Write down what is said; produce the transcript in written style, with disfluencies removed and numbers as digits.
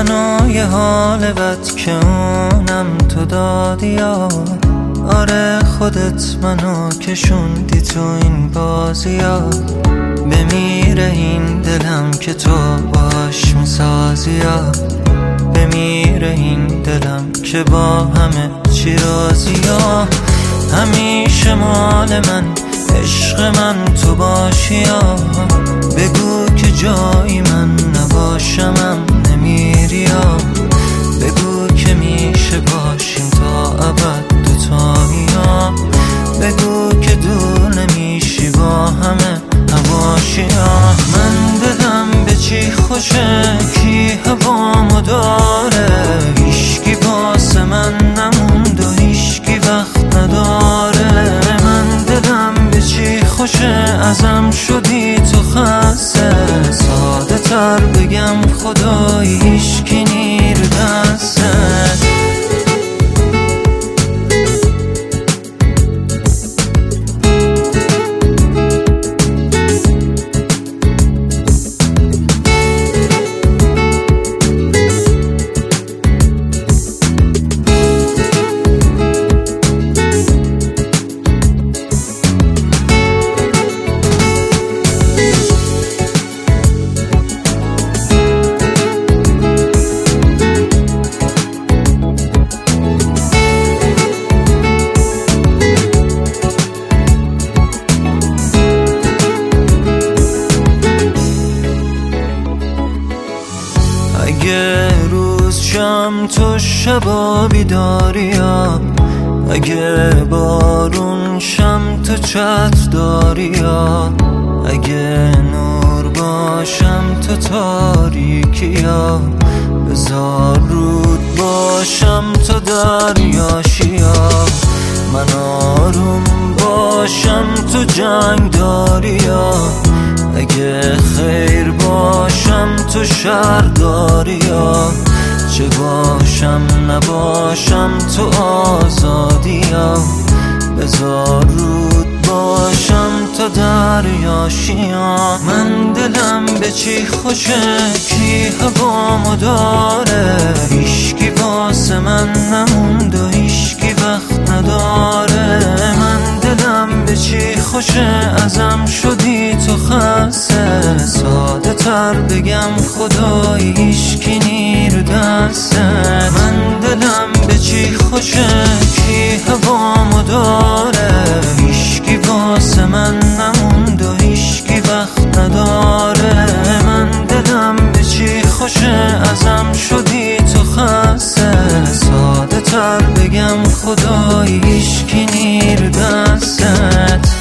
منو یه حال بد که اونم تو دادی یا آره خودت منو کشوندی تو این بازی یا بمیره این دلم که تو باش میسازی یا بمیره این دلم که با همه چی راضی یا همیشه مال من عشق من تو باشی یا بگو که جایی من نباشمم نمیری یا بگو که میشه باشیم تا ابد دوتایی یا بگو که دور نمیشی با همه هواشی یا من دلم به چی خوشه کی هوامو داره هیشکی واسه من نموند و هیشکی وقت نداره من دلم به چی خوشه ازم شدی تو خسته ساده تر بگم خدایی هیشکی نیر دسته اگه روز شم تو شبا بیداری یا اگه بارون شم تو چتر داری یا اگه نور باشم تو تاریکی یا بذار رود باشم تو دریاشی یا من آروم باشم تو جنگ داری یا اگه خیر باشم تو شر داری یا چه باشم نباشم تو آزادی یا بذار رود باشم تو دریاشی یا من دلم به چی خوشه کی هوامو داره هیشکی واسه من نموند و هیشکی وقت نداره من دلم به چی خوشه ازم شدی تو خسته ساده تر بگم خدایی هیشکی نیر دسته من دلم به چی خوشه کی هوامو داره هیشکی واسه من نموند و هیشکی وقت نداره من دلم به چی خوشه ازم شدی تو خسته ساده تر بگم خدایی هیشکی نیر دستت